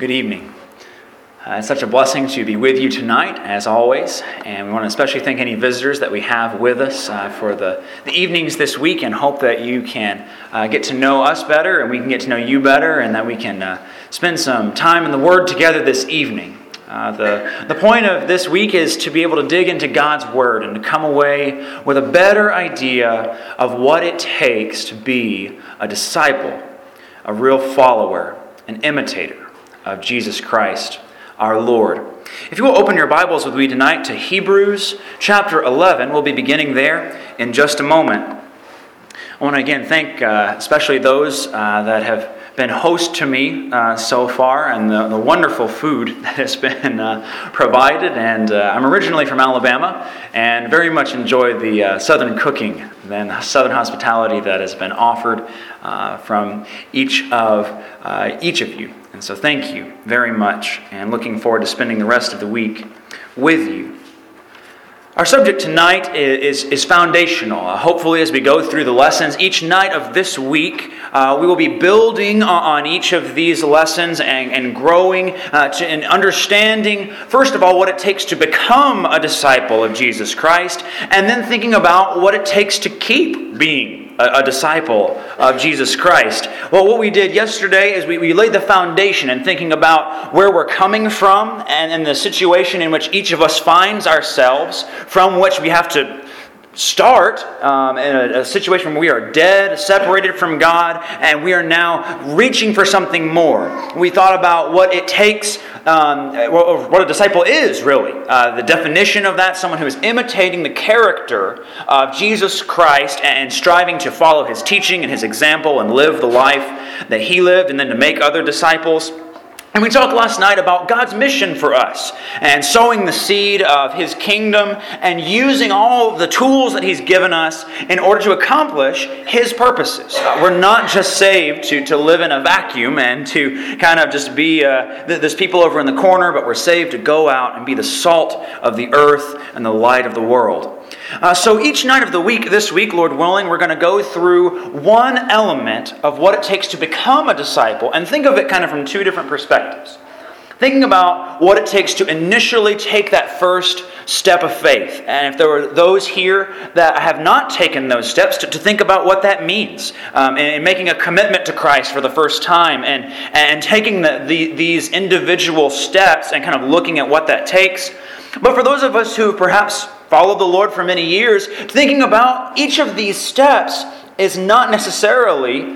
Good evening. It's such a blessing to be with you tonight, as always, and we want to especially thank any visitors that we have with us for the evenings this week, and hope that you can get to know us better, and we can get to know you better, and that we can spend some time in the Word together this evening. The point of this week is to be able to dig into God's Word and to come away with a better idea of what it takes to be a disciple, a real follower, an imitator of Jesus Christ, our Lord. If you will open your Bibles with me tonight to Hebrews chapter 11, we'll be beginning there in just a moment. I want to again thank especially those that have been host to me so far, and the wonderful food that has been provided. And I'm originally from Alabama and very much enjoy the southern cooking and southern hospitality that has been offered from each of you. And so thank you very much, and looking forward to spending the rest of the week with you. Our subject tonight is foundational. Hopefully, as we go through the lessons each night of this week, we will be building on each of these lessons and growing and understanding, first of all, what it takes to become a disciple of Jesus Christ, and then thinking about what it takes to keep being a disciple of Jesus Christ. Well, what we did yesterday is we laid the foundation and thinking about where we're coming from and the situation in which each of us finds ourselves, from which we have to start in a situation where we are dead, separated from God, and we are now reaching for something more. We thought about what it takes, what a disciple is, really. The definition of that, someone who is imitating the character of Jesus Christ and striving to follow His teaching and His example and live the life that He lived, and then to make other disciples. And we talked last night about God's mission for us and sowing the seed of His kingdom and using all the tools that He's given us in order to accomplish His purposes. We're not just saved to live in a vacuum and to kind of just be this people over in the corner, but we're saved to go out and be the salt of the earth and the light of the world. So each night of the week, this week, Lord willing, we're going to go through one element of what it takes to become a disciple, and think of it kind of from two different perspectives. Thinking about what it takes to initially take that first step of faith. And if there were those here that have not taken those steps, to think about what that means in making a commitment to Christ for the first time and taking these individual steps and kind of looking at what that takes. But for those of us who perhaps followed the Lord for many years, thinking about each of these steps is not necessarily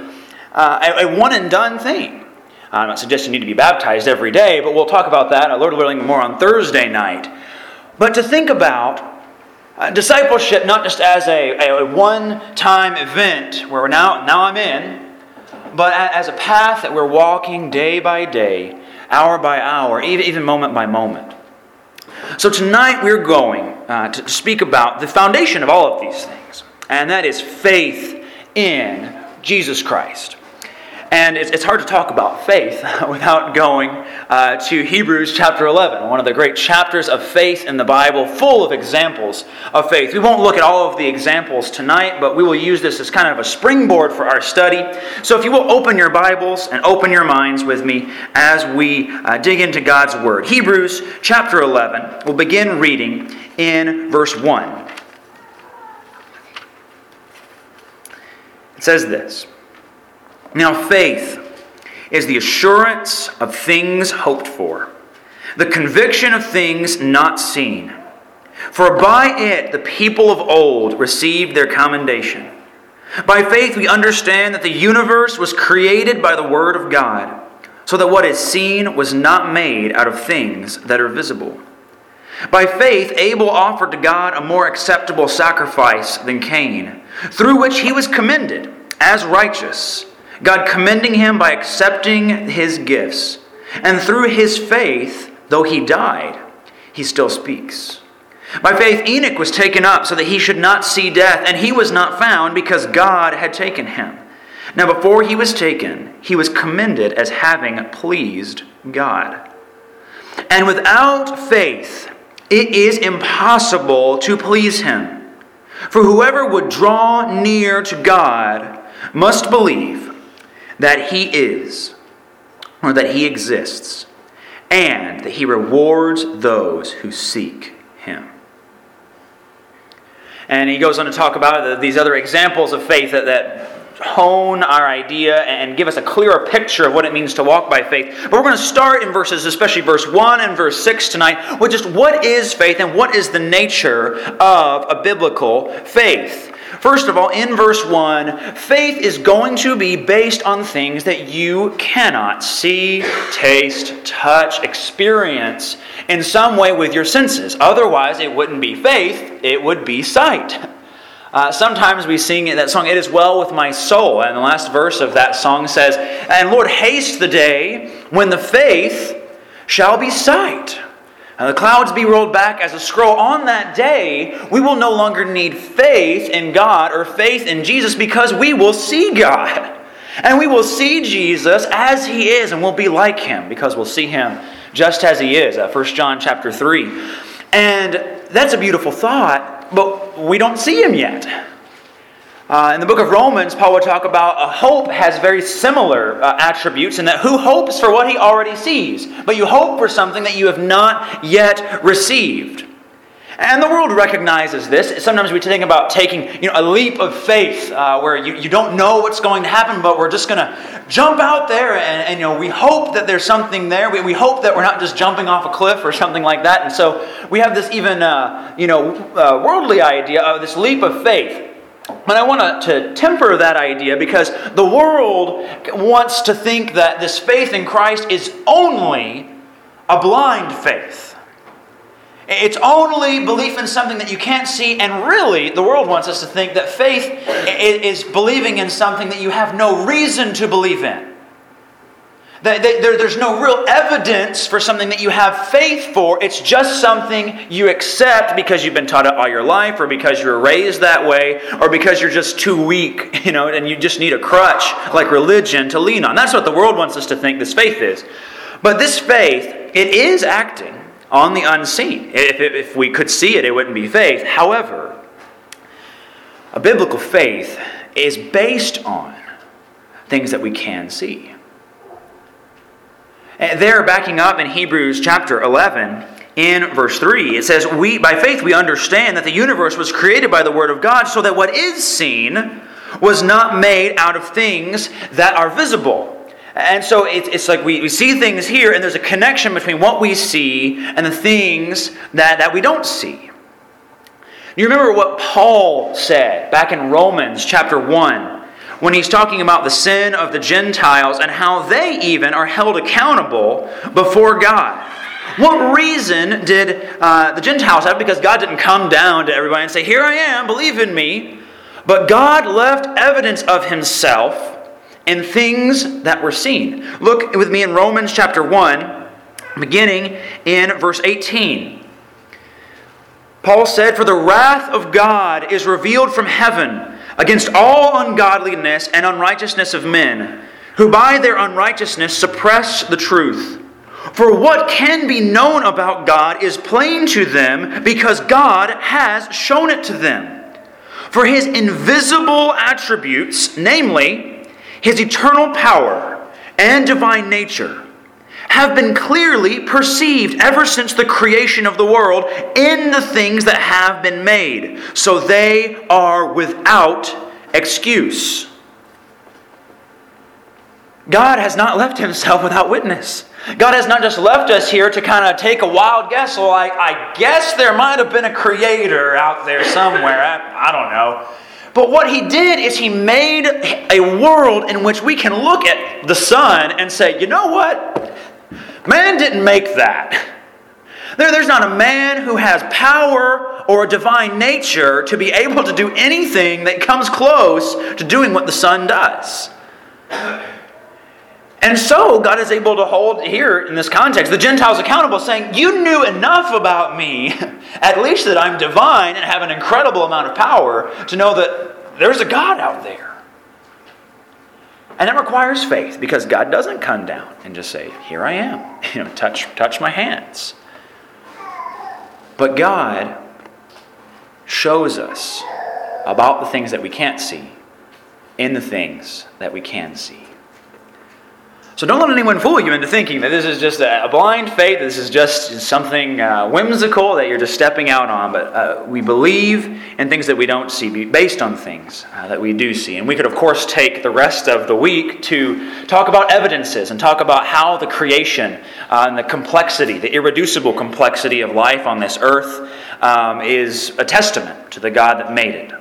a one-and-done thing. I'm not suggesting you need to be baptized every day, but we'll talk about that, Lord willing, more on Thursday night. But to think about discipleship not just as a one-time event where now I'm in, but as a path that we're walking day by day, hour by hour, even moment by moment. So tonight we're going to speak about the foundation of all of these things, and that is faith in Jesus Christ. And it's hard to talk about faith without going to Hebrews chapter 11, one of the great chapters of faith in the Bible, full of examples of faith. We won't look at all of the examples tonight, but we will use this as kind of a springboard for our study. So if you will open your Bibles and open your minds with me as we dig into God's Word. Hebrews chapter 11, we'll begin reading in verse 1. It says this: "Now faith is the assurance of things hoped for, the conviction of things not seen. For by it the people of old received their commendation. By faith we understand that the universe was created by the Word of God, so that what is seen was not made out of things that are visible. By faith Abel offered to God a more acceptable sacrifice than Cain, through which he was commended as righteous, God commending him by accepting his gifts. And through his faith, though he died, he still speaks. By faith Enoch was taken up so that he should not see death, and he was not found because God had taken him. Now before he was taken, he was commended as having pleased God. And without faith, it is impossible to please him. For whoever would draw near to God must believe that He is, or that He exists, and that He rewards those who seek Him. And he goes on to talk about these other examples of faith that hone our idea and give us a clearer picture of what it means to walk by faith. But we're going to start in verses, especially verse 1 and verse 6 tonight, with just what is faith and what is the nature of a biblical faith. First of all, in verse 1, faith is going to be based on things that you cannot see, taste, touch, experience in some way with your senses. Otherwise, it wouldn't be faith, it would be sight. Sometimes we sing that song, "It is well with my soul." And the last verse of that song says, "And Lord, haste the day when the faith shall be sight. And the clouds be rolled back as a scroll." On that day, we will no longer need faith in God or faith in Jesus because we will see God. And we will see Jesus as He is, and we'll be like Him because we'll see Him just as He is. 1 John chapter 3. And that's a beautiful thought, but we don't see Him yet. In the book of Romans, Paul would talk about a hope has very similar attributes in that who hopes for what he already sees? But you hope for something that you have not yet received. And the world recognizes this. Sometimes we think about taking a leap of faith where you don't know what's going to happen, but we're just going to jump out there and we hope that there's something there. We hope that we're not just jumping off a cliff or something like that. And so we have this even worldly idea of this leap of faith. But I want to temper that idea because the world wants to think that this faith in Christ is only a blind faith. It's only belief in something that you can't see, and really the world wants us to think that faith is believing in something that you have no reason to believe in. There's no real evidence for something that you have faith for. It's just something you accept because you've been taught it all your life, or because you were raised that way, or because you're just too weak, and you just need a crutch like religion to lean on. That's what the world wants us to think this faith is. But this faith, it is acting on the unseen. If we could see it, it wouldn't be faith. However, a biblical faith is based on things that we can see. There, backing up in Hebrews chapter 11, in verse 3, it says, "By faith we understand that the universe was created by the Word of God, so that what is seen was not made out of things that are visible." And so it's like we see things here, and there's a connection between what we see and the things that we don't see. You remember what Paul said back in Romans chapter 1, when he's talking about the sin of the Gentiles and how they even are held accountable before God. What reason did the Gentiles have? Because God didn't come down to everybody and say, "Here I am, believe in me." But God left evidence of Himself in things that were seen. Look with me in Romans chapter 1, beginning in verse 18. Paul said, "For the wrath of God is revealed from heaven against all ungodliness and unrighteousness of men, who by their unrighteousness suppress the truth. For what can be known about God is plain to them, because God has shown it to them. For His invisible attributes, namely His eternal power and divine nature, have been clearly perceived ever since the creation of the world in the things that have been made, so they are without excuse." God has not left Himself without witness. God has not just left us here to kind of take a wild guess. Well, I guess there might have been a creator out there somewhere. I don't know. But what He did is He made a world in which we can look at the sun and say, you know what? Man didn't make that. There's not a man who has power or a divine nature to be able to do anything that comes close to doing what the sun does. And so God is able to hold here in this context the Gentiles accountable, saying, you knew enough about me, at least that I'm divine and have an incredible amount of power, to know that there's a God out there. And it requires faith, because God doesn't come down and just say, here I am, touch my hands. But God shows us about the things that we can't see in the things that we can see. So don't let anyone fool you into thinking that this is just a blind faith, this is just something whimsical that you're just stepping out on. But we believe in things that we don't see, based on things that we do see. And we could, of course, take the rest of the week to talk about evidences and talk about how the creation and the complexity, the irreducible complexity of life on this earth is a testament to the God that made it.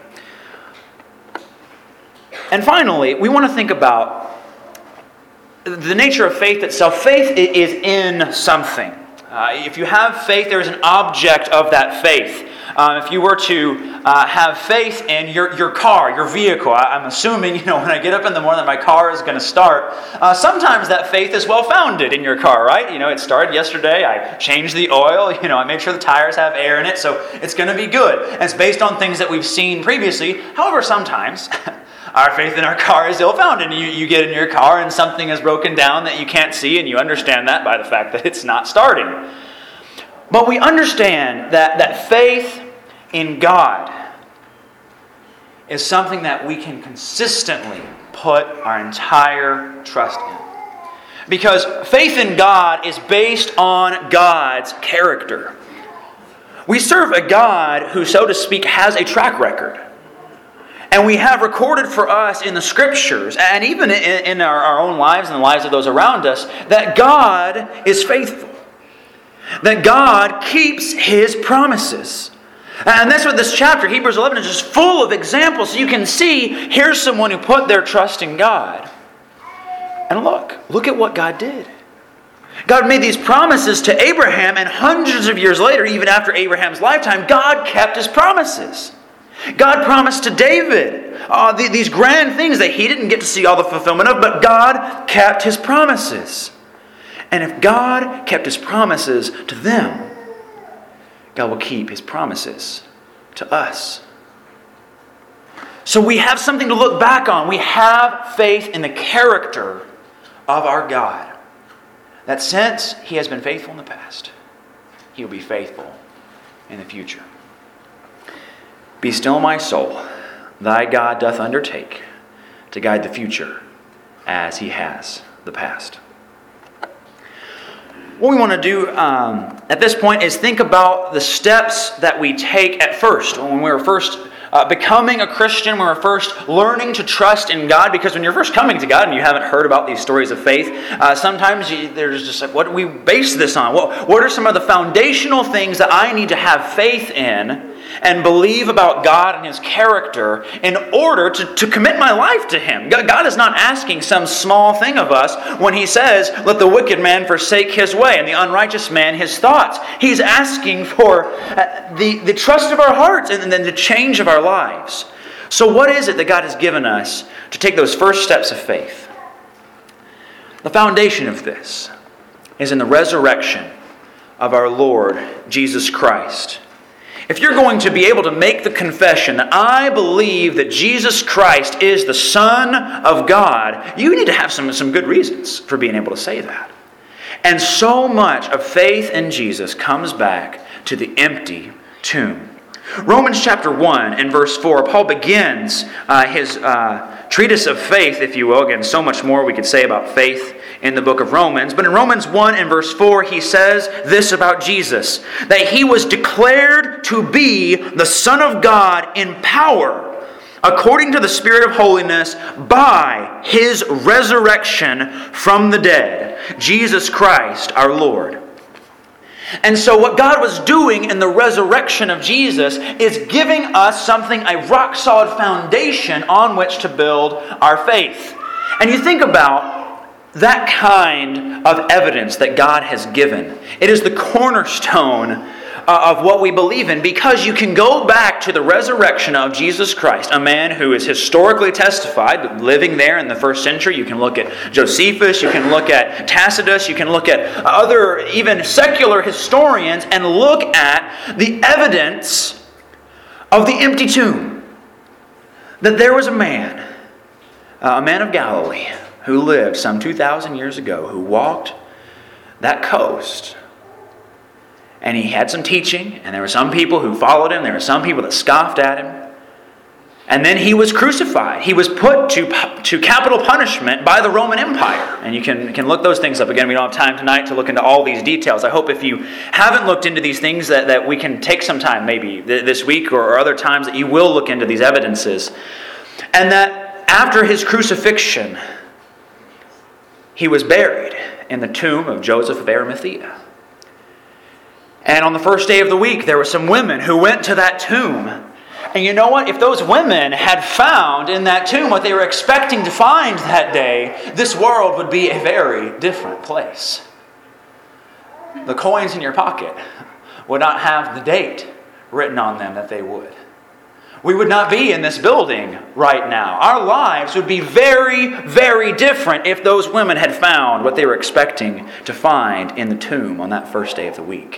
And finally, we want to think about the nature of faith itself. Faith is in something. If you have faith, there is an object of that faith. If you were to have faith in your car, your vehicle, I'm assuming, when I get up in the morning that my car is going to start, sometimes that faith is well-founded in your car, right? It started yesterday, I changed the oil, I made sure the tires have air in it, so it's going to be good. And it's based on things that we've seen previously. However, sometimes our faith in our car is ill-founded. You get in your car and something is broken down that you can't see, and you understand that by the fact that it's not starting. But we understand that faith in God is something that we can consistently put our entire trust in. Because faith in God is based on God's character. We serve a God who, so to speak, has a track record. And we have recorded for us in the Scriptures, and even in our own lives and the lives of those around us, that God is faithful. That God keeps His promises. And that's what this chapter, Hebrews 11, is just full of examples. So you can see, here's someone who put their trust in God. And look at what God did. God made these promises to Abraham, and hundreds of years later, even after Abraham's lifetime, God kept His promises. God promised to David these grand things that he didn't get to see all the fulfillment of, but God kept His promises. And if God kept His promises to them, God will keep His promises to us. So we have something to look back on. We have faith in the character of our God. That since He has been faithful in the past, He will be faithful in the future. Be still, my soul, thy God doth undertake to guide the future as He has the past. What we want to do at this point is think about the steps that we take at first, when we're first becoming a Christian, when we're first learning to trust in God. Because when you're first coming to God and you haven't heard about these stories of faith, sometimes there's just like, what do we base this on? What are some of the foundational things that I need to have faith in and believe about God and His character in order to commit my life to Him? God is not asking some small thing of us when He says, let the wicked man forsake his way and the unrighteous man his thoughts. He's asking for the trust of our hearts and then the change of our lives. So what is it that God has given us to take those first steps of faith? The foundation of this is in the resurrection of our Lord Jesus Christ. If you're going to be able to make the confession that I believe that Jesus Christ is the Son of God, you need to have some good reasons for being able to say that. And so much of faith in Jesus comes back to the empty tomb. Romans chapter 1 and verse 4, Paul begins his treatise of faith, if you will. Again, so much more we could say about faith in the book of Romans. But in Romans 1 and verse 4, he says this about Jesus, that He was declared to be the Son of God in power, according to the Spirit of holiness, by His resurrection from the dead, Jesus Christ our Lord. And so what God was doing in the resurrection of Jesus is giving us something, a rock-solid foundation on which to build our faith. And you think about that kind of evidence that God has given. It is the cornerstone of what we believe in, because you can go back to the resurrection of Jesus Christ, a man who is historically testified, living there in the first century. You can look at Josephus, you can look at Tacitus, you can look at other even secular historians and look at the evidence of the empty tomb. That there was a man of Galilee, who lived some 2,000 years ago, who walked that coast. And he had some teaching, and there were some people who followed him. There were some people that scoffed at him. And then he was crucified. He was put to to capital punishment by the Roman Empire. And you can look those things up. Again, we don't have time tonight to look into all these details. I hope if you haven't looked into these things that we can take some time, maybe this week or other times, that you will look into these evidences. And that after his crucifixion, he was buried in the tomb of Joseph of Arimathea. And on the first day of the week, there were some women who went to that tomb. And you know what? If those women had found in that tomb what they were expecting to find that day, this world would be a very different place. The coins in your pocket would not have the date written on them that they would. We would not be in this building right now. Our lives would be very, very different if those women had found what they were expecting to find in the tomb on that first day of the week.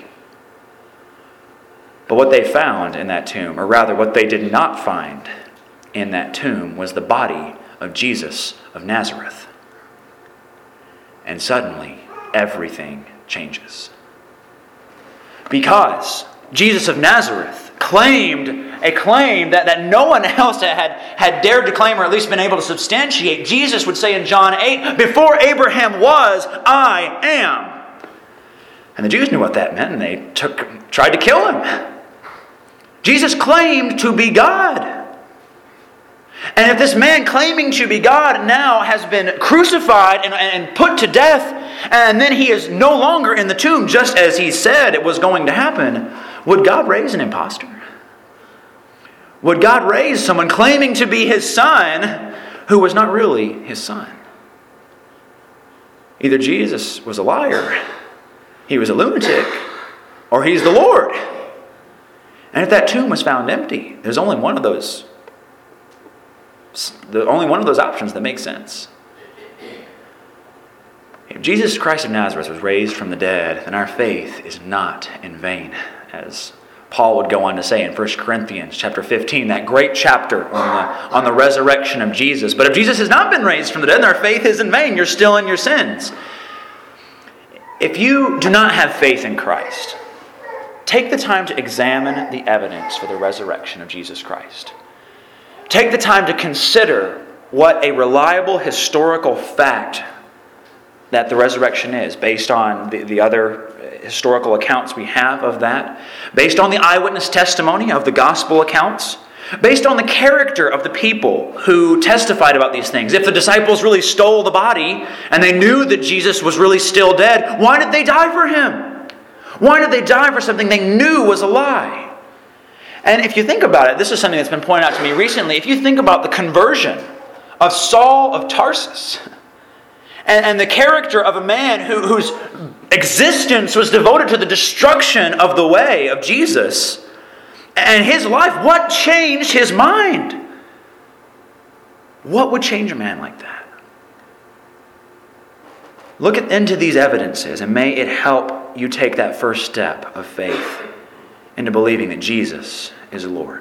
But what they found in that tomb, or rather what they did not find in that tomb, was the body of Jesus of Nazareth. And suddenly, everything changes. Because Jesus of Nazareth claimed a claim that no one else had dared to claim, or at least been able to substantiate. Jesus would say in John 8, "Before Abraham was, I am." And the Jews knew what that meant, and they tried to kill him. Jesus claimed to be God. And if this man claiming to be God now has been crucified and put to death, and then he is no longer in the tomb, just as he said it was going to happen, would God raise an impostor? Would God raise someone claiming to be his son who was not really his son? Either Jesus was a liar, he was a lunatic, or he's the Lord. And if that tomb was found empty, there's only one of those options that makes sense. If Jesus Christ of Nazareth was raised from the dead, then our faith is not in vain, as Paul would go on to say in 1 Corinthians chapter 15, that great chapter on the resurrection of Jesus. But if Jesus has not been raised from the dead, then our faith is in vain. You're still in your sins. If you do not have faith in Christ, take the time to examine the evidence for the resurrection of Jesus Christ. Take the time to consider what a reliable historical fact that the resurrection is, based on the other historical accounts we have of that, based on the eyewitness testimony of the gospel accounts, based on the character of the people who testified about these things. If the disciples really stole the body and they knew that Jesus was really still dead, why did they die for him? Why did they die for something they knew was a lie? And if you think about it, this is something that's been pointed out to me recently. If you think about the conversion of Saul of Tarsus, and the character of a man whose existence was devoted to the destruction of the way of Jesus, and his life, what changed his mind? What would change a man like that? Look into these evidences, and may it help you take that first step of faith into believing that Jesus is Lord.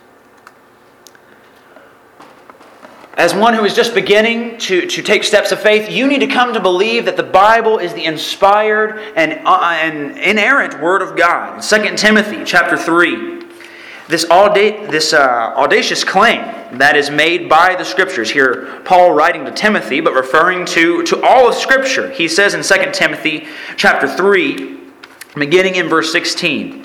As one who is just beginning to take steps of faith, you need to come to believe that the Bible is the inspired and inerrant Word of God. 2 Timothy chapter 3, this audacious claim that is made by the Scriptures. Here, Paul writing to Timothy, but referring to all of Scripture. He says in 2 Timothy chapter 3, beginning in verse 16,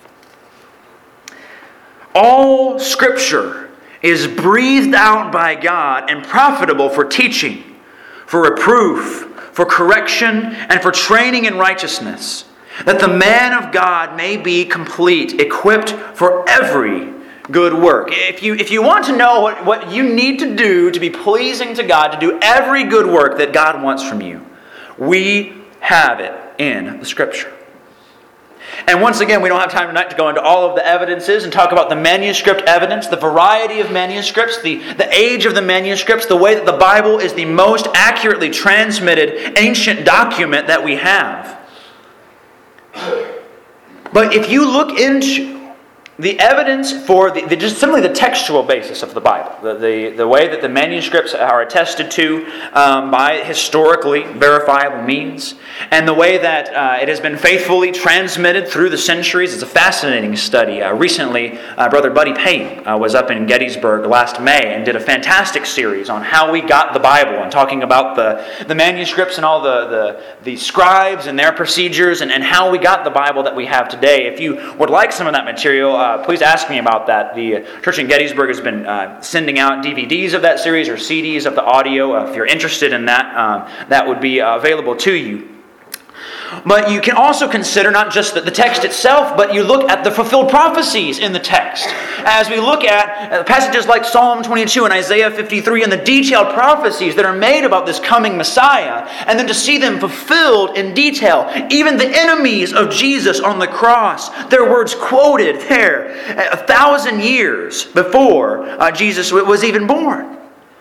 "All Scripture is breathed out by God and profitable for teaching, for reproof, for correction, and for training in righteousness, that the man of God may be complete, equipped for every good work." If you want to know what you need to do to be pleasing to God, to do every good work that God wants from you, we have it in the Scripture. And once again, we don't have time tonight to go into all of the evidences and talk about the manuscript evidence, the variety of manuscripts, the age of the manuscripts, the way that the Bible is the most accurately transmitted ancient document that we have. But if you look into the evidence for just simply the textual basis of the Bible, the way that the manuscripts are attested to by historically verifiable means, and the way that it has been faithfully transmitted through the centuries is a fascinating study. Recently, Brother Buddy Payne was up in Gettysburg last May and did a fantastic series on how we got the Bible and talking about the manuscripts and all the scribes and their procedures and how we got the Bible that we have today. If you would like some of that material, please ask me about that. The church in Gettysburg has been sending out DVDs of that series or CDs of the audio. If you're interested in that, that would be available to you. But you can also consider not just the text itself, but you look at the fulfilled prophecies in the text. As we look at passages like Psalm 22 and Isaiah 53 and the detailed prophecies that are made about this coming Messiah, and then to see them fulfilled in detail, even the enemies of Jesus on the cross, their words quoted there 1,000 years before Jesus was even born.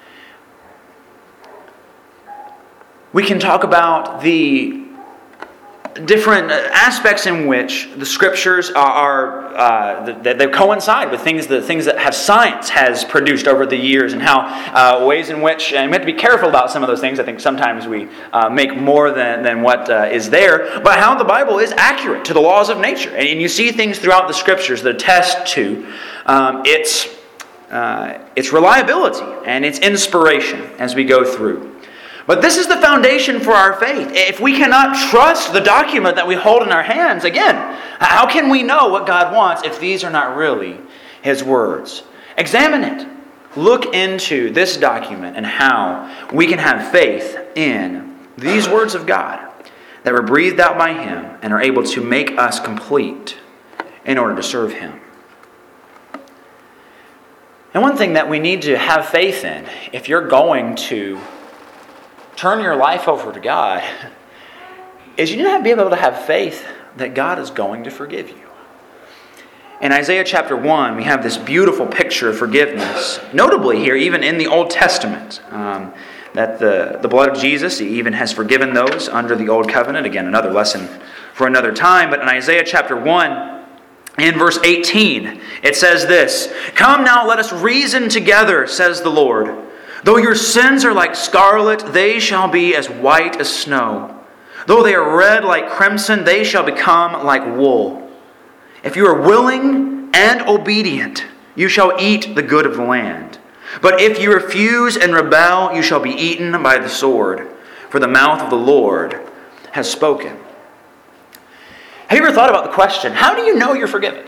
We can talk about the different aspects in which the Scriptures they coincide with things that have science has produced over the years, and how ways in which, and we have to be careful about some of those things. I think sometimes we make more than what is there, but how the Bible is accurate to the laws of nature. And you see things throughout the Scriptures that attest to its reliability and its inspiration as we go through. But this is the foundation for our faith. If we cannot trust the document that we hold in our hands, again, how can we know what God wants if these are not really His words? Examine it. Look into this document and how we can have faith in these words of God that were breathed out by Him and are able to make us complete in order to serve Him. And one thing that we need to have faith in, if you're going to turn your life over to God, is you need to be able to have faith that God is going to forgive you. In Isaiah chapter 1, we have this beautiful picture of forgiveness. Notably here, even in the Old Testament, that the blood of Jesus even has forgiven those under the Old Covenant. Again, another lesson for another time. But in Isaiah chapter 1, in verse 18, it says this, "Come now, let us reason together, says the Lord. Though your sins are like scarlet, they shall be as white as snow. Though they are red like crimson, they shall become like wool. If you are willing and obedient, you shall eat the good of the land. But if you refuse and rebel, you shall be eaten by the sword. For the mouth of the Lord has spoken." Have you ever thought about the question, how do you know you're forgiven?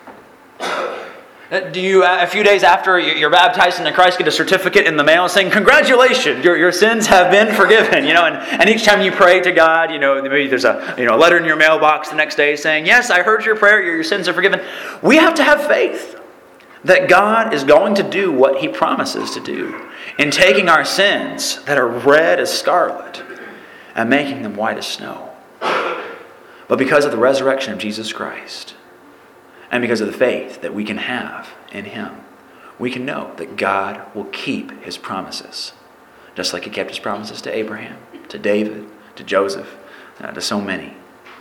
Do you, a few days after you're baptized into Christ, get a certificate in the mail saying, "Congratulations, your sins have been forgiven"? And each time you pray to God, maybe there's a letter in your mailbox the next day saying, "Yes, I heard your prayer, your sins are forgiven." We have to have faith that God is going to do what He promises to do in taking our sins that are red as scarlet and making them white as snow. But because of the resurrection of Jesus Christ, and because of the faith that we can have in Him, we can know that God will keep His promises. Just like He kept His promises to Abraham, to David, to Joseph, to so many.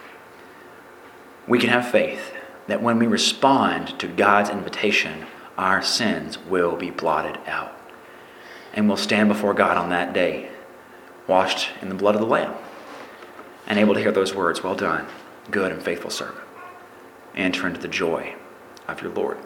We can have faith that when we respond to God's invitation, our sins will be blotted out. And we'll stand before God on that day, washed in the blood of the Lamb, and able to hear those words, "Well done, good and faithful servant. Enter into the joy of your Lord."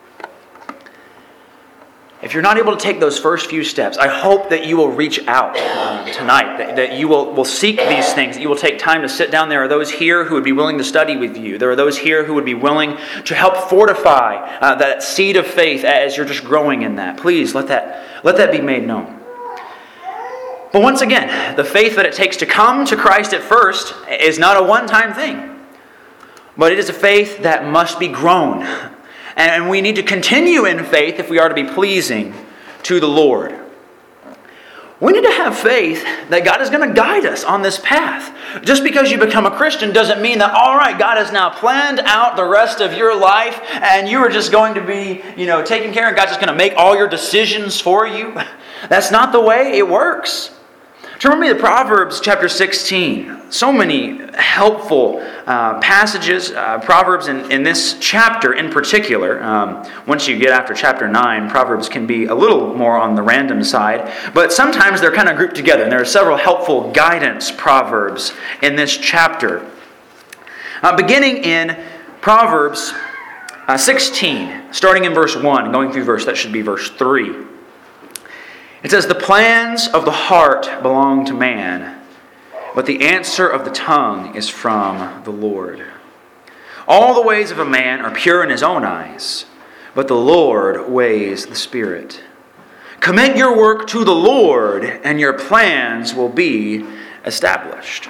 If you're not able to take those first few steps, I hope that you will reach out tonight, that you will seek these things, that you will take time to sit down. There are those here who would be willing to study with you. There are those here who would be willing to help fortify that seed of faith as you're just growing in that. Please let that be made known. But once again, the faith that it takes to come to Christ at first is not a one-time thing. But it is a faith that must be grown. And we need to continue in faith if we are to be pleasing to the Lord. We need to have faith that God is going to guide us on this path. Just because you become a Christian doesn't mean that, all right, God has now planned out the rest of your life and you are just going to be, taken care of. God's just going to make all your decisions for you. That's not the way it works. Turn with me to Proverbs chapter 16. So many helpful passages, Proverbs in this chapter in particular. Once you get after chapter 9, Proverbs can be a little more on the random side, but sometimes they're kind of grouped together, and there are several helpful guidance Proverbs in this chapter. Beginning in Proverbs 16, starting in verse 1, going through that should be verse 3. It says, "The plans of the heart belong to man, but the answer of the tongue is from the Lord. All the ways of a man are pure in his own eyes, but the Lord weighs the spirit. Commit your work to the Lord, and your plans will be established."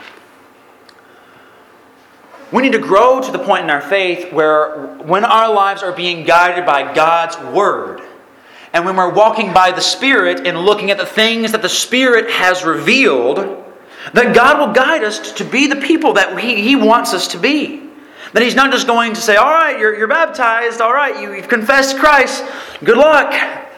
We need to grow to the point in our faith where when our lives are being guided by God's Word, and when we're walking by the Spirit and looking at the things that the Spirit has revealed, that God will guide us to be the people that He wants us to be. That He's not just going to say, all right, you're baptized, all right, you've confessed Christ, good luck.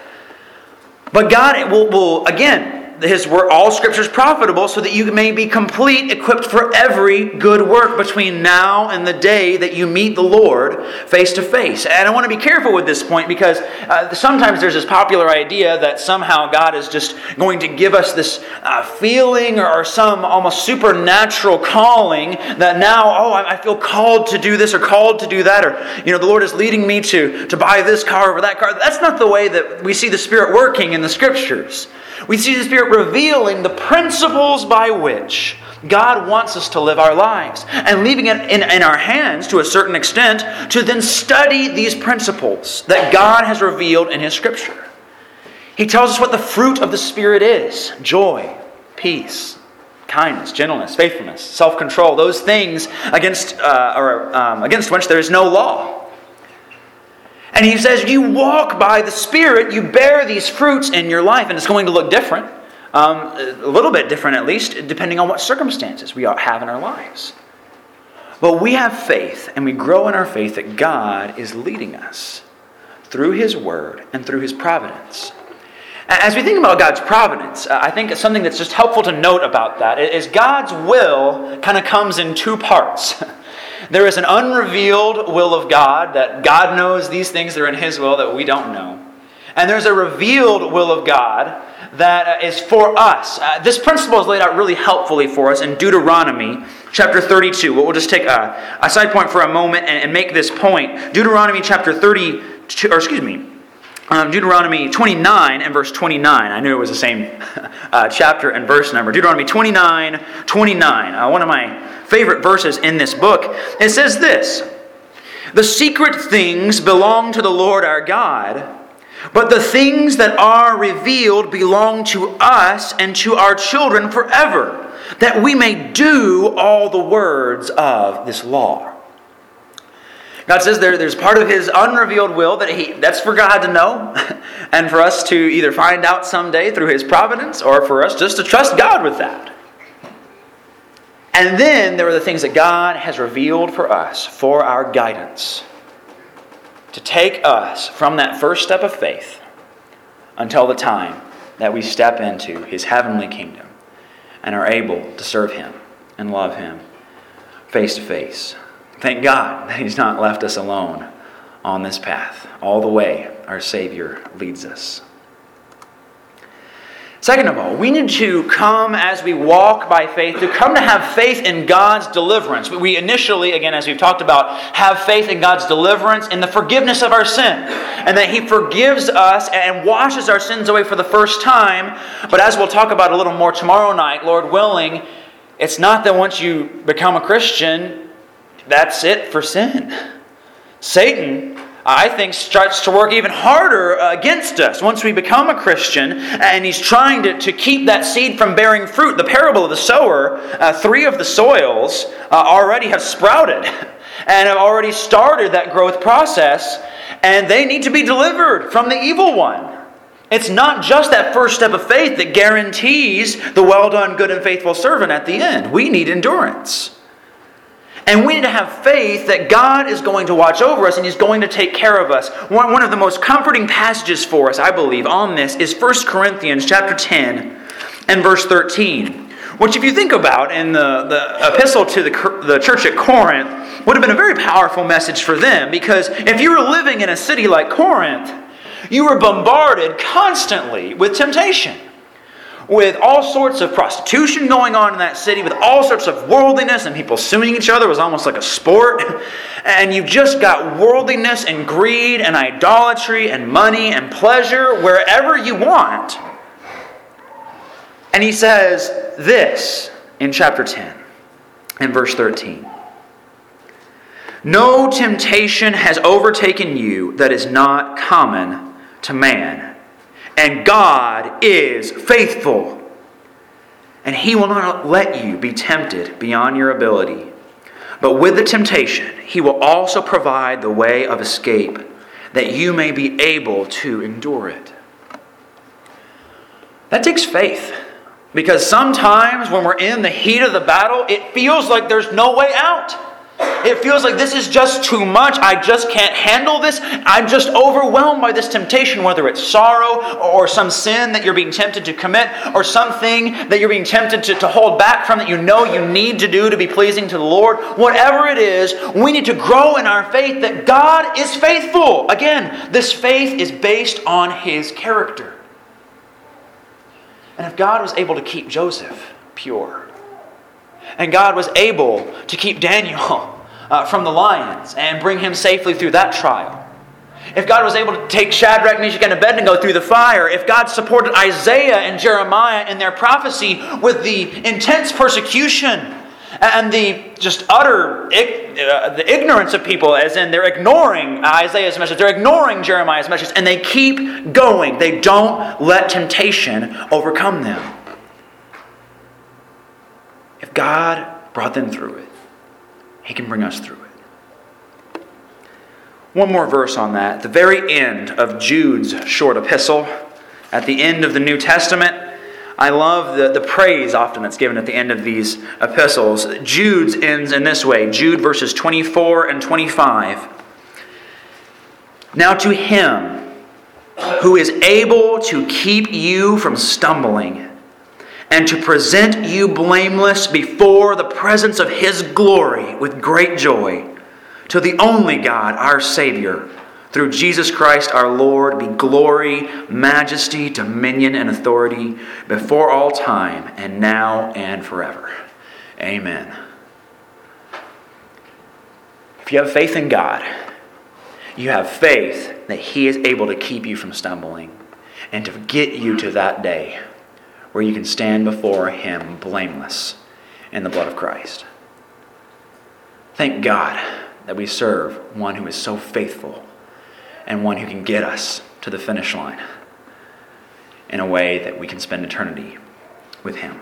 But God will again, His word, all Scripture is profitable so that you may be complete, equipped for every good work between now and the day that you meet the Lord face to face. And I want to be careful with this point because sometimes there's this popular idea that somehow God is just going to give us this feeling or some almost supernatural calling that now, I feel called to do this or called to do that, or the Lord is leading me to buy this car over that car. That's not the way that we see the Spirit working in the Scriptures. We see the Spirit revealing the principles by which God wants us to live our lives, and leaving it in our hands to a certain extent to then study these principles that God has revealed in His Scripture. He tells us what the fruit of the Spirit is: joy, peace, kindness, gentleness, faithfulness, self-control, those things against which there is no law. And He says, you walk by the Spirit, you bear these fruits in your life, and it's going to look different, a little bit different at least, depending on what circumstances we have in our lives. But we have faith, and we grow in our faith that God is leading us through His Word and through His providence. As we think about God's providence, I think it's something that's just helpful to note about that is God's will kind of comes in two parts. There is an unrevealed will of God, that God knows these things that are in His will that we don't know. And there's a revealed will of God that is for us. This principle is laid out really helpfully for us in Deuteronomy chapter 32. We'll just take a side point for a moment and make this point. Deuteronomy chapter 32, Deuteronomy 29 and verse 29. I knew it was the same chapter and verse number. Deuteronomy 29:29. One of my favorite verses in this book. It says this: "The secret things belong to the Lord our God, but the things that are revealed belong to us and to our children forever, that we may do all the words of this law." God says there's part of His unrevealed will that's for God to know and for us to either find out someday through His providence or for us just to trust God with that. And then there are the things that God has revealed for us for our guidance, to take us from that first step of faith until the time that we step into His heavenly kingdom and are able to serve Him and love Him face to face. Thank God that He's not left us alone on this path. All the way our Savior leads us. Second of all, we need to come as we walk by faith, to come to have faith in God's deliverance. We initially, again, as we've talked about, have faith in God's deliverance in the forgiveness of our sin. And that He forgives us and washes our sins away for the first time. But as we'll talk about a little more tomorrow night, Lord willing, it's not that once you become a Christian, that's it for sin. Satan, I think, starts to work even harder against us once we become a Christian, and he's trying to keep that seed from bearing fruit. The parable of the sower, 3 of the soils already have sprouted and have already started that growth process, and they need to be delivered from the evil one. It's not just that first step of faith that guarantees the well done, good and faithful servant at the end. We need endurance. And we need to have faith that God is going to watch over us and He's going to take care of us. One of the most comforting passages for us, I believe, on this is 1 Corinthians chapter 10 and verse 13. which if you think about in the epistle to the church at Corinth, would have been a very powerful message for them, because if you were living in a city like Corinth, you were bombarded constantly with temptation, with all sorts of prostitution going on in that city, with all sorts of worldliness and people suing each other. It was almost like a sport. And you just got worldliness and greed and idolatry and money and pleasure wherever you want. And he says this in chapter 10 and verse 13. No temptation has overtaken you that is not common to man. And God is faithful. And He will not let you be tempted beyond your ability. But with the temptation, He will also provide the way of escape, that you may be able to endure it. That takes faith. Because sometimes when we're in the heat of the battle, it feels like there's no way out. It feels like this is just too much. I just can't handle this. I'm just overwhelmed by this temptation, whether it's sorrow or some sin that you're being tempted to commit, or something that you're being tempted to hold back from that you know you need to do to be pleasing to the Lord. Whatever it is, we need to grow in our faith that God is faithful. Again, this faith is based on His character. And if God was able to keep Joseph pure, and God was able to keep Daniel from the lions and bring him safely through that trial, if God was able to take Shadrach, Meshach, and Abednego through the fire, if God supported Isaiah and Jeremiah in their prophecy with the intense persecution and the just utter the ignorance of people, as in they're ignoring Isaiah's message, they're ignoring Jeremiah's message, and they keep going. They don't let temptation overcome them. If God brought them through it, He can bring us through it. One more verse on that. The very end of Jude's short epistle, at the end of the New Testament, I love the praise often that's given at the end of these epistles. Jude's ends in this way. Jude verses 24 and 25. Now to Him who is able to keep you from stumbling and to present you blameless before the presence of His glory with great joy, to the only God, our Savior, through Jesus Christ our Lord, be glory, majesty, dominion, and authority before all time, and now and forever. Amen. If you have faith in God, you have faith that He is able to keep you from stumbling and to get you to that day where you can stand before Him blameless in the blood of Christ. Thank God that we serve one who is so faithful and one who can get us to the finish line in a way that we can spend eternity with Him.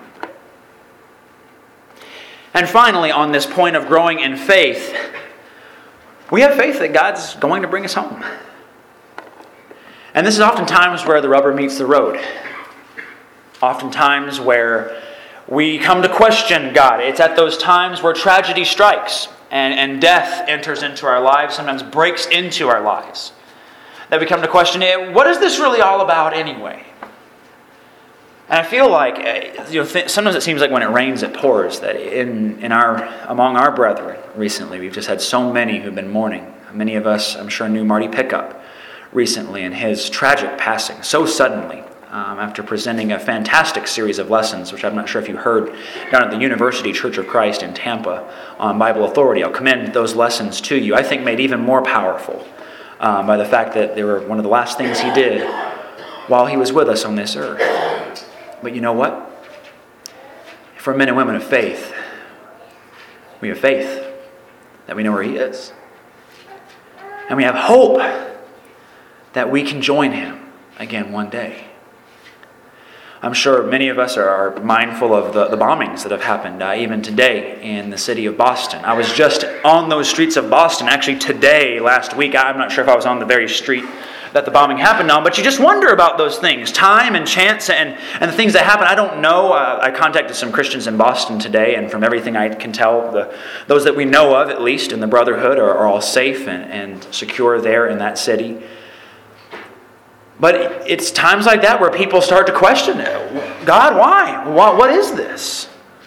And finally, on this point of growing in faith, we have faith that God's going to bring us home. And this is oftentimes where the rubber meets the road. Oftentimes where we come to question God. It's at those times where tragedy strikes and death enters into our lives, sometimes breaks into our lives, that we come to question, what is this really all about anyway? And I feel like, sometimes it seems like when it rains, it pours. That among our brethren recently, we've just had so many who've been mourning. Many of us, I'm sure, knew Marty Pickup recently in his tragic passing so suddenly after presenting a fantastic series of lessons, which I'm not sure if you heard down at the University Church of Christ in Tampa on Bible authority. I'll commend those lessons to you. I think made even more powerful by the fact that they were one of the last things he did while he was with us on this earth. But you know what? For men and women of faith, we have faith that we know where He is. And we have hope that we can join Him again one day. I'm sure many of us are mindful of the bombings that have happened even today in the city of Boston. I was just on those streets of Boston actually today, last week. I'm not sure if I was on the very street that the bombing happened on, but you just wonder about those things, time and chance and the things that happen. I don't know. I contacted some Christians in Boston today, and from everything I can tell, those that we know of, at least in the Brotherhood, are all safe and secure there in that city. But it's times like that where people start to question, God, why? What is this?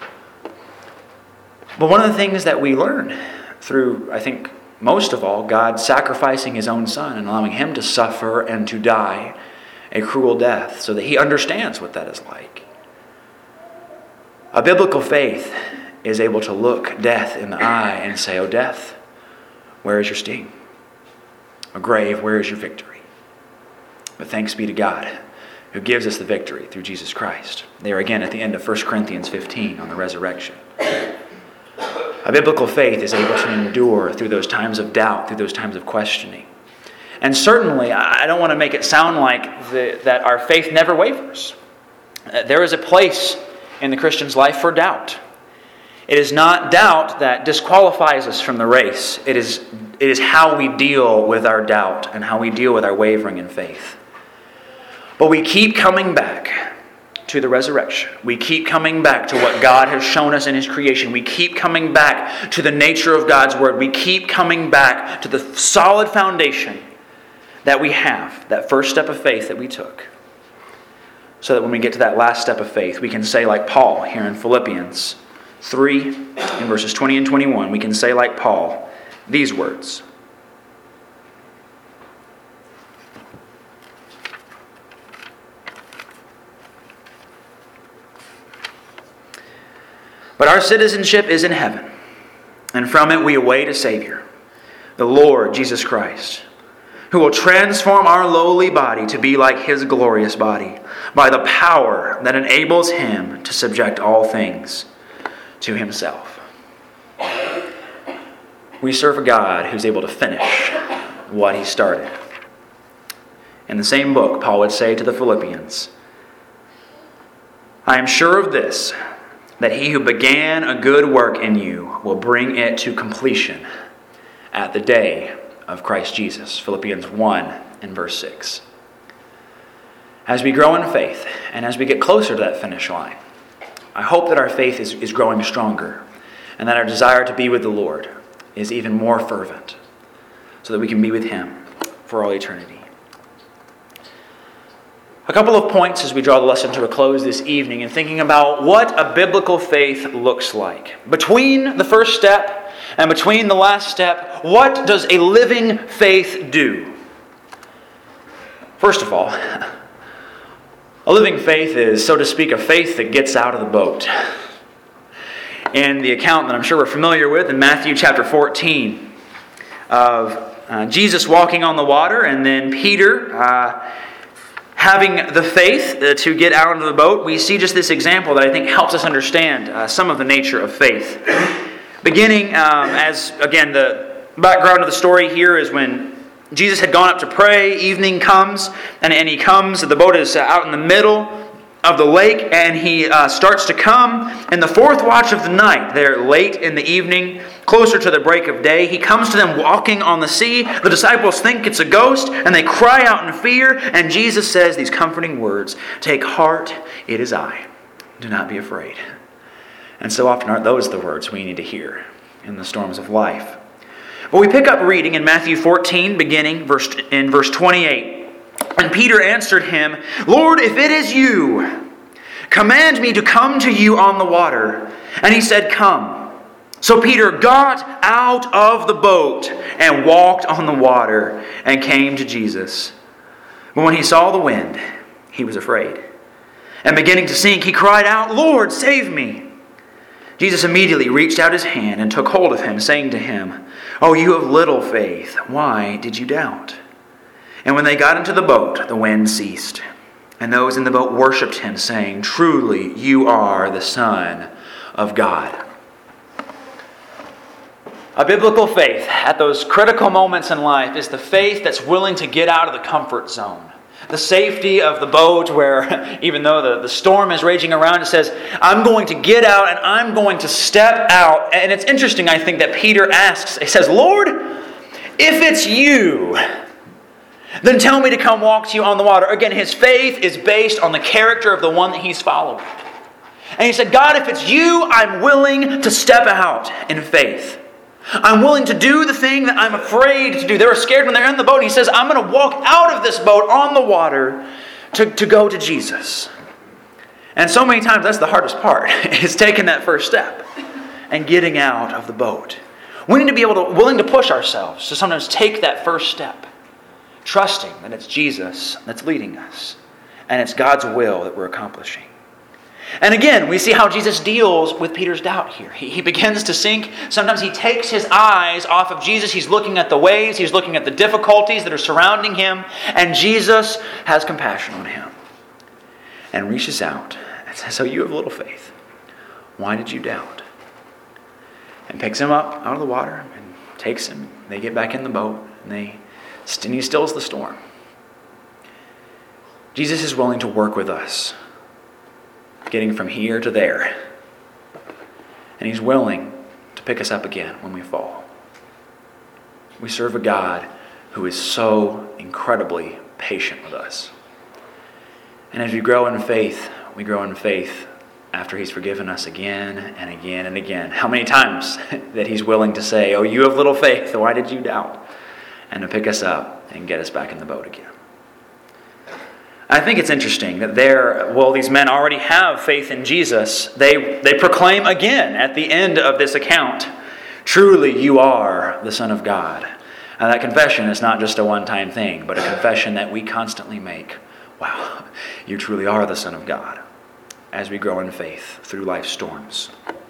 But one of the things that we learn through, I think, most of all, God sacrificing his own son and allowing him to suffer and to die a cruel death so that he understands what that is like. A biblical faith is able to look death in the eye and say, "Oh, death, where is your sting? O grave, where is your victory?" But thanks be to God who gives us the victory through Jesus Christ. There again at the end of 1 Corinthians 15 on the resurrection. A biblical faith is able to endure through those times of doubt, through those times of questioning. And certainly, I don't want to make it sound like that our faith never wavers. There is a place in the Christian's life for doubt. It is not doubt that disqualifies us from the race. It is how we deal with our doubt and how we deal with our wavering in faith. But we keep coming back to the resurrection. We keep coming back to what God has shown us in his creation. We keep coming back to the nature of God's word. We keep coming back to the solid foundation that we have, that first step of faith that we took. So that when we get to that last step of faith, we can say like Paul here in Philippians 3, in verses 20 and 21, we can say like Paul these words. But our citizenship is in heaven, and from it we await a Savior, the Lord Jesus Christ, who will transform our lowly body to be like his glorious body, by the power that enables him to subject all things to himself. We serve a God who's able to finish what he started. In the same book, Paul would say to the Philippians, "I am sure of this, that he who began a good work in you will bring it to completion at the day of Christ Jesus." Philippians 1 and verse 6. As we grow in faith and as we get closer to that finish line, I hope that our faith is growing stronger and that our desire to be with the Lord is even more fervent so that we can be with him for all eternity. A couple of points as we draw the lesson to a close this evening in thinking about what a biblical faith looks like. Between the first step and between the last step, what does a living faith do? First of all, a living faith is, so to speak, a faith that gets out of the boat. In the account that I'm sure we're familiar with in Matthew chapter 14 of Jesus walking on the water and then Peter having the faith to get out of the boat, we see just this example that I think helps us understand some of the nature of faith. Beginning as, again, the background of the story here is when Jesus had gone up to pray, evening comes, and he comes, the boat is out in the middle of the lake, and he starts to come in the fourth watch of the night. They're late in the evening, closer to the break of day. He comes to them walking on the sea. The disciples think it's a ghost, and they cry out in fear, and Jesus says these comforting words, "Take heart, it is I. Do not be afraid." And so often aren't those the words we need to hear in the storms of life. But we pick up reading in Matthew 14, beginning in verse 28. And Peter answered him, "Lord, if it is you, command me to come to you on the water." And he said, "Come." So Peter got out of the boat and walked on the water and came to Jesus. But when he saw the wind, he was afraid. And beginning to sink, he cried out, "Lord, save me." Jesus immediately reached out his hand and took hold of him, saying to him, "Oh, you of little faith, why did you doubt?" And when they got into the boat, the wind ceased. And those in the boat worshipped him, saying, "Truly, you are the Son of God." A biblical faith at those critical moments in life is the faith that's willing to get out of the comfort zone. The safety of the boat where, even though the storm is raging around, it says, I'm going to get out and I'm going to step out. And it's interesting, I think, that Peter asks, he says, "Lord, if it's you, then tell me to come walk to you on the water." Again, his faith is based on the character of the one that he's following. And he said, "God, if it's you, I'm willing to step out in faith. I'm willing to do the thing that I'm afraid to do." They were scared when they're in the boat. And he says, "I'm going to walk out of this boat on the water to go to Jesus." And so many times that's the hardest part, is taking that first step. and getting out of the boat. We need to be willing to push ourselves to sometimes take that first step, trusting that it's Jesus that's leading us, and it's God's will that we're accomplishing. And again, we see how Jesus deals with Peter's doubt here. He begins to sink. Sometimes he takes his eyes off of Jesus. He's looking at the waves. He's looking at the difficulties that are surrounding him. And Jesus has compassion on him and reaches out and says, "So you have little faith. Why did you doubt?" And picks him up out of the water and takes him. They get back in the boat and he stills the storm. Jesus is willing to work with us, getting from here to there. And he's willing to pick us up again when we fall. We serve a God who is so incredibly patient with us. And as we grow in faith, we grow in faith after he's forgiven us again and again and again. How many times that he's willing to say, "Oh, you have little faith, why did you doubt?" And to pick us up and get us back in the boat again. I think it's interesting that these men already have faith in Jesus. They proclaim again at the end of this account, "Truly you are the Son of God." And that confession is not just a one-time thing, but a confession that we constantly make. Wow, you truly are the Son of God, as we grow in faith through life's storms.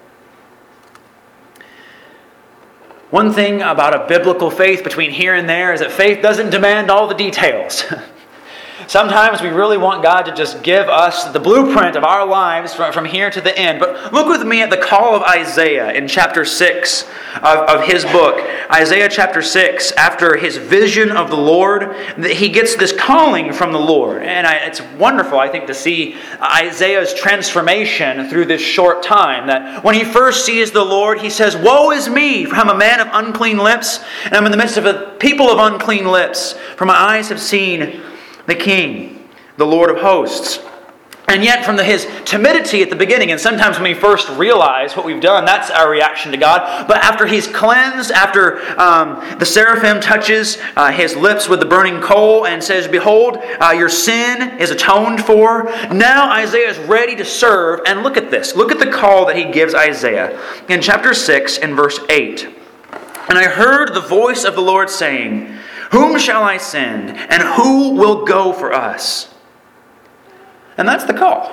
One thing about a biblical faith between here and there is that faith doesn't demand all the details. Sometimes we really want God to just give us the blueprint of our lives from here to the end. But look with me at the call of Isaiah in chapter 6 of his book. Isaiah chapter 6, after his vision of the Lord, he gets this calling from the Lord. And it's wonderful, I think, to see Isaiah's transformation through this short time. That when he first sees the Lord, he says, "Woe is me, for I'm a man of unclean lips, and I'm in the midst of a people of unclean lips. For my eyes have seen the King, the Lord of hosts." And yet from his timidity at the beginning, and sometimes when we first realize what we've done, that's our reaction to God. But after he's cleansed, after the seraphim touches his lips with the burning coal and says, "Behold, your sin is atoned for," now Isaiah is ready to serve. And look at this. Look at the call that he gives Isaiah in chapter 6 and verse 8. "And I heard the voice of the Lord saying, Whom shall I send, and who will go for us?" And that's the call.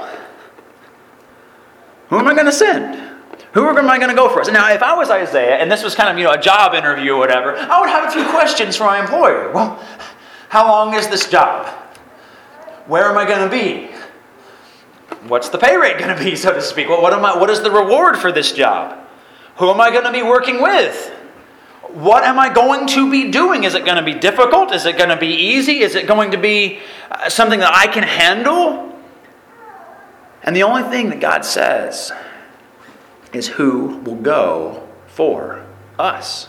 Who am I going to send? Who am I going to go for us? Now, if I was Isaiah, and this was kind of a job interview or whatever, I would have a few questions for my employer. Well, how long is this job? Where am I going to be? What's the pay rate going to be, so to speak? What is the reward for this job? Who am I going to be working with? What am I going to be doing? Is it going to be difficult? Is it going to be easy? Is it going to be something that I can handle? And the only thing that God says is who will go for us.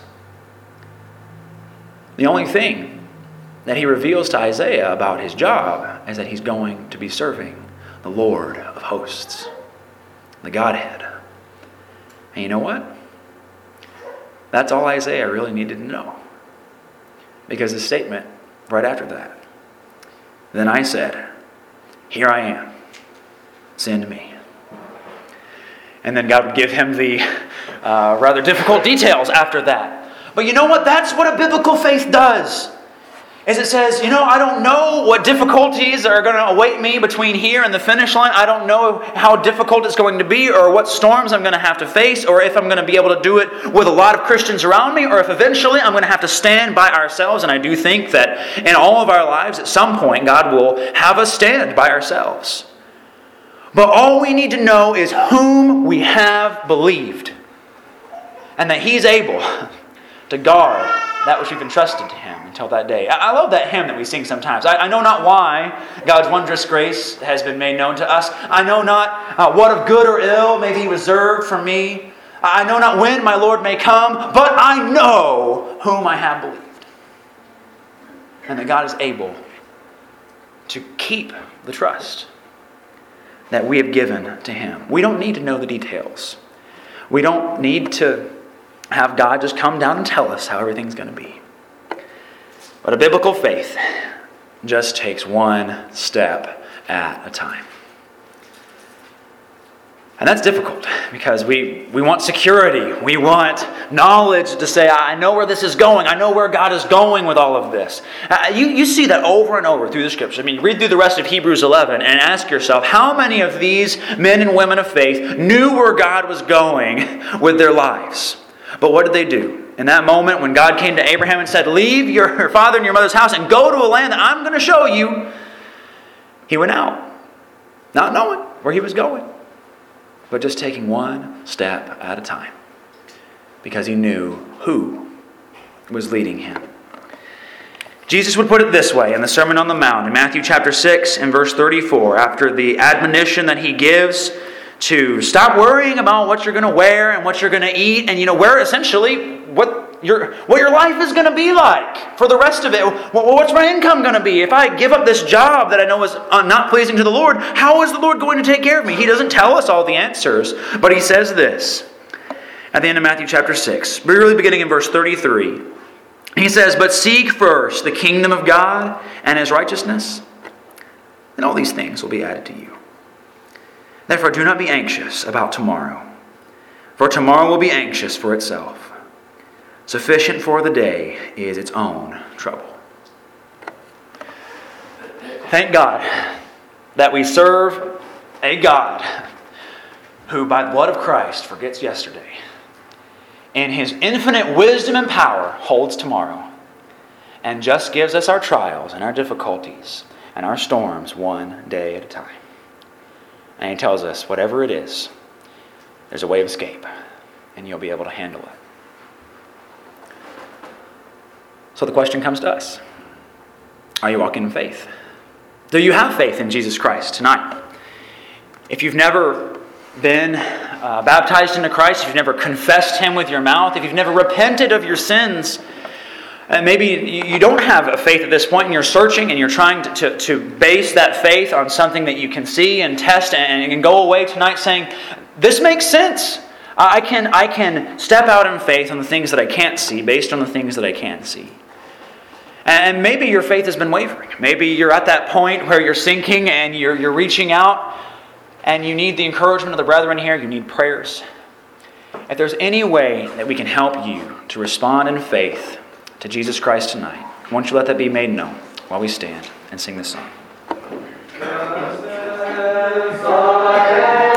The only thing that he reveals to Isaiah about his job is that he's going to be serving the Lord of hosts, the Godhead. And you know what? That's all Isaiah really needed to know. Because his statement right after that, "Then I said, Here I am, send me." And then God would give him the rather difficult details after that. But you know what? That's what a biblical faith does. Is it says, I don't know what difficulties are going to await me between here and the finish line. I don't know how difficult it's going to be, or what storms I'm going to have to face, or if I'm going to be able to do it with a lot of Christians around me, or if eventually I'm going to have to stand by ourselves. And I do think that in all of our lives, at some point, God will have us stand by ourselves. But all we need to know is whom we have believed, and that He's able to guard that which we've entrusted to Him until that day. I love that hymn that we sing sometimes. I know not why God's wondrous grace has been made known to us. I know not what of good or ill may be reserved for me. I know not when my Lord may come, but I know whom I have believed. And that God is able to keep the trust that we have given to Him. We don't need to know the details. We don't need to have God just come down and tell us how everything's going to be. But a biblical faith just takes one step at a time. And that's difficult because we want security. We want knowledge to say, I know where this is going. I know where God is going with all of this. You see that over and over through the Scriptures. I mean, read through the rest of Hebrews 11 and ask yourself, how many of these men and women of faith knew where God was going with their lives? But what did they do? In that moment when God came to Abraham and said, leave your father and your mother's house and go to a land that I'm going to show you, he went out, not knowing where he was going, but just taking one step at a time because he knew who was leading him. Jesus would put it this way in the Sermon on the Mount in Matthew chapter 6 and verse 34, after the admonition that he gives to stop worrying about what you're going to wear and what you're going to eat, and where essentially what your life is going to be like for the rest of it. What's my income going to be? If I give up this job that I know is not pleasing to the Lord, how is the Lord going to take care of me? He doesn't tell us all the answers, but he says this at the end of Matthew chapter 6, really beginning in verse 33. He says, but seek first the kingdom of God and his righteousness, and all these things will be added to you. Therefore, do not be anxious about tomorrow, for tomorrow will be anxious for itself. Sufficient for the day is its own trouble. Thank God that we serve a God who, by the blood of Christ, forgets yesterday. In his infinite wisdom and power, holds tomorrow, and just gives us our trials and our difficulties and our storms one day at a time. And he tells us, whatever it is, there's a way of escape, and you'll be able to handle it. So the question comes to us. Are you walking in faith? Do you have faith in Jesus Christ tonight? If you've never been baptized into Christ, if you've never confessed him with your mouth, if you've never repented of your sins, and maybe you don't have a faith at this point and you're searching and you're trying to base that faith on something that you can see and test and go away tonight saying, this makes sense. I can step out in faith on the things that I can't see based on the things that I can see. And maybe your faith has been wavering. Maybe you're at that point where you're sinking and you're reaching out and you need the encouragement of the brethren here. You need prayers. If there's any way that we can help you to respond in faith to Jesus Christ tonight, won't you let that be made known while we stand and sing this song.